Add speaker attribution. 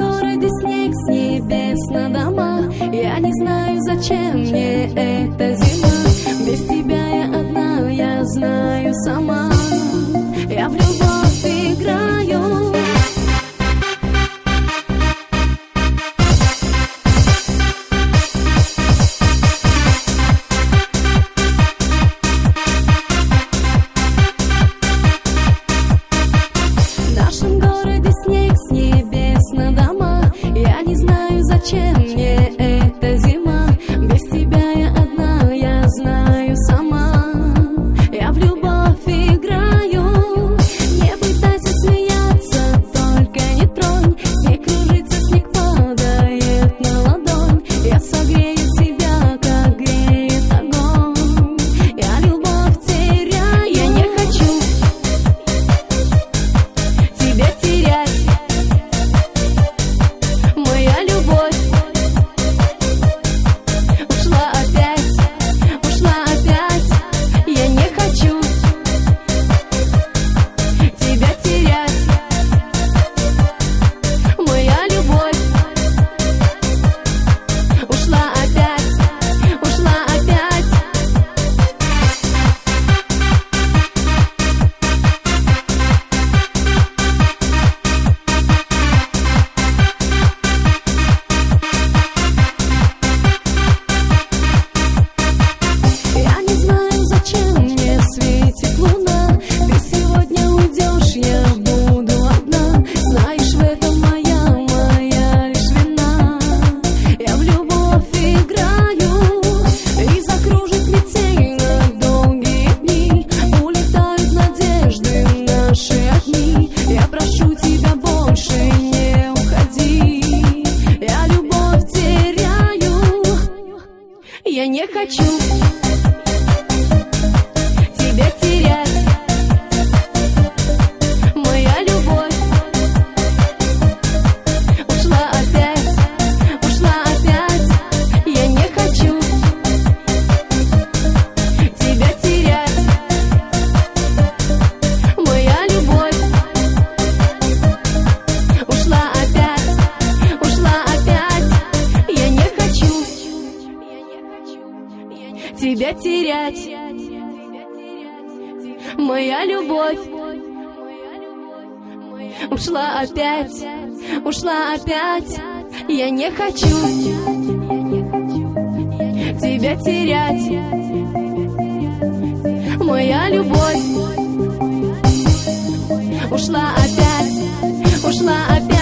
Speaker 1: городе снег с небес на дома. Я не знаю, зачем мне эта зима. Без тебя я одна, я знаю сама. Я в любовь играю. В нашем городе снег с небес на дома. Я не знаю, зачем мне эта зима. Без тебя я одна, я знаю сама. Я в любовь играю. Не пытайся смеяться, только не тронь. Снег кружится, снег падает на ладонь. Я согрею тебя, как греет огонь. Я любовь теряю. Я не хочу тебя терять. Моя любовь ушла опять, ушла опять. Я не хочу тебя терять. Моя любовь ушла опять, ушла опять. Я не знаю, зачем мне светит луна. Ты сегодня уйдешь, я буду одна. Знаешь, в этом моя лишь вина. Я в любовь играю. И закружит метель на долгие дни. Улетают надежды наши огни. Я прошу тебя, больше не уходи. Я любовь теряю. Я не хочу тебя терять. Моя любовь ушла опять, ушла опять. Я не хочу тебя терять. Моя любовь ушла опять, ушла опять. Я не хочу тебя терять. Моя любовь ушла опять, ушла опять. Я не хочу тебя терять. Моя любовь ушла опять, ушла опять.